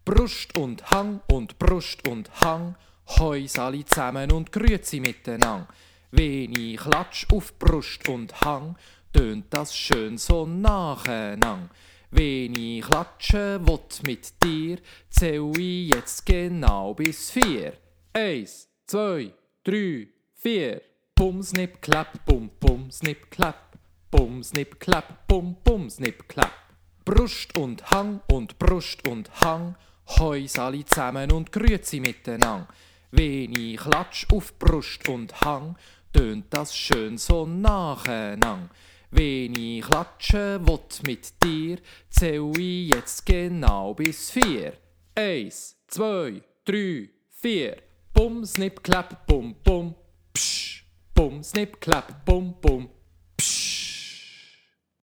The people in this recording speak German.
Brust und Hang und Brust und Hang, Heus alle zusammen und grüezi miteinander. Wenn ich klatsch auf Brust und Hang, tönt das schön so nacheinander. Wenn ich klatsche wott mit dir, zähl ich jetzt genau bis 4. 1, 2, 3, 4. Bum, snip, klapp, bum, bum, snip, klapp. Bum, snip, klapp, bum, bum, snip, klapp. Brust und Hang und Brust und Hang, Heus alle zusammen und grüezi miteinander. Wenn ich klatsch auf Brust und Hang, tönt das schön so nacheinander. Wenn ich klatsche wott mit dir, zähl ich jetzt genau bis 4. 1, 2, 3, 4. Bum, snip, klapp, bum, bum, psch. Bum, snip, klapp, bum, bum, psch.